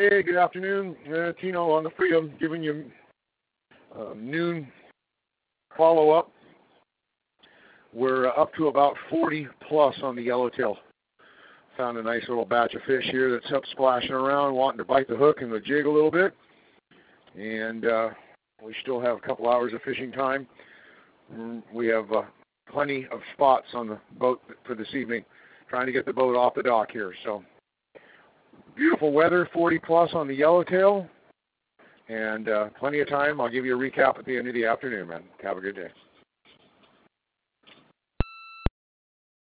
Hey, good afternoon. Tino on the Freedom, giving you noon follow-up. We're up to about 40 plus on the yellowtail. Found a nice little batch of fish here that's up splashing around, wanting to bite the hook and the jig a little bit. And we still have a couple hours of fishing time. We have plenty of spots on the boat for this evening, trying to get the boat off the dock here. So beautiful weather, 40 plus on the yellowtail, and plenty of time. I'll give you a recap at the end of the afternoon, man. Have a good day.